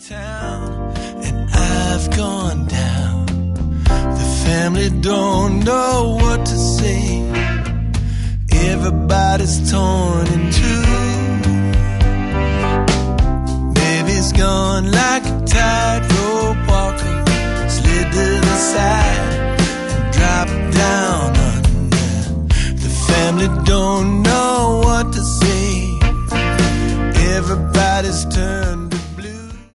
town, and I've gone down. The family don't know what to say. Everybody's torn in two. Baby's gone like a tide